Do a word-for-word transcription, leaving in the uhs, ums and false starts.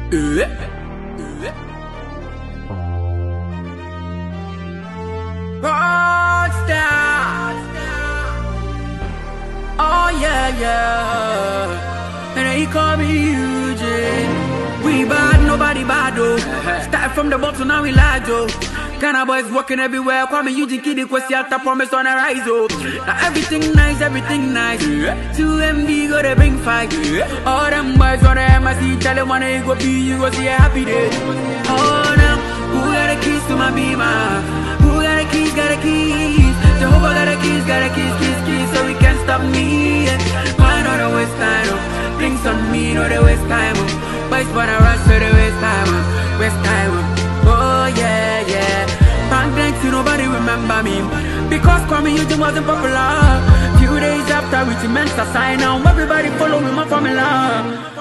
Rockstar. Oh yeah, yeah. And they call me Eugene. We bad, nobody bad though. Start from the bottom, now we lie though. Ghana boys walking everywhere, call me Eugene Kiddy, question after promise on a rise oh. Now everything nice, everything nice. two M B go to bring fight. All them boys on the M I C, tell them when they go be, you go see a happy day. Oh now, who got the keys to my beamer? Who got the keys, got the keys? Jehovah got the keys, got the keys, keys, keys, so we can't stop me. Why not the waste time? Oh? Drinks on me, no the waste time. Oh. Boys wanna rush for the waste time, oh. Waste time. Oh, oh yeah, yeah. Bank thanks to nobody remember me because Kwame Eugene wasn't popular. Few days after reaching Mensa sign now, everybody follow me my formula.